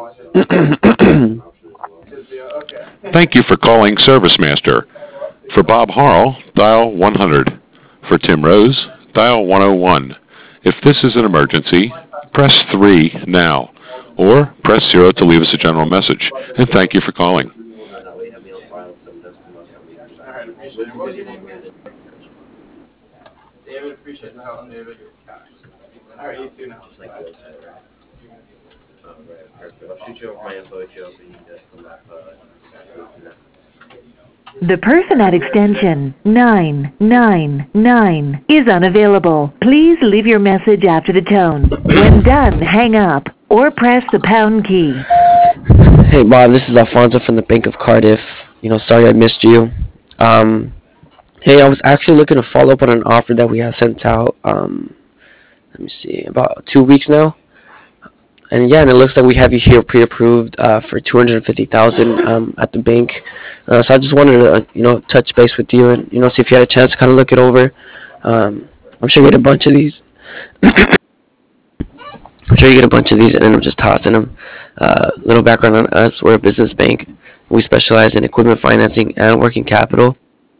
Thank you for calling ServiceMaster. For Bob Harrell, dial 100. For Tim Rose, dial 101. If this is an emergency, press 3 now. Or press 0 to leave us a general message. And thank you for calling. The person at extension 999 is unavailable. Please leave your message after the tone. When done, hang up or press the pound key. Hey Bob, this is Alfonso from the Bank of Cardiff. Sorry I missed you. Um, hey, I was actually looking to follow up on an offer that we had sent out. Let me see, about 2 weeks now. And yeah, and it looks like we have you here pre-approved for 250,000 at the bank. So I just wanted to touch base with you and see if you had a chance to kind of look it over. I'm sure you get a bunch of these. I'm sure you get a bunch of these and end up just tossing them. Little background on us: we're a business bank. We specialize in equipment financing and working capital.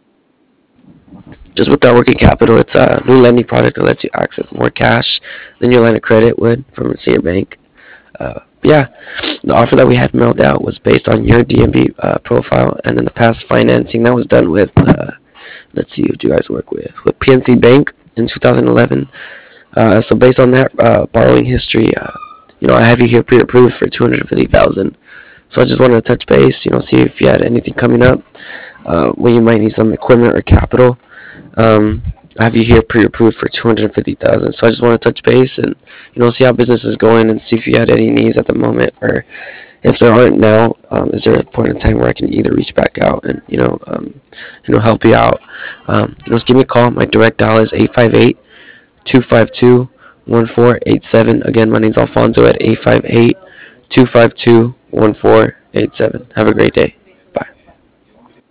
Just with our working capital, it's a new lending product that lets you access more cash than your line of credit would from a senior bank. Yeah, the offer that we had mailed out was based on your DMV profile, and in the past financing that was done with, let's see, who do you guys work with PNC Bank in 2011. So based on that borrowing history, I have you here pre-approved for 250,000. So I just wanted to touch base, see if you had anything coming up where you might need some equipment or capital. I have you here pre-approved for 250,000. So I just want to touch base and see how business is going and see if you had any needs at the moment, or if there aren't now, is there a point in time where I can either reach back out and help you out? Just give me a call. My direct dial is 858-252-1487. Again, my name's Alfonso at 858-252-1487. Have a great day.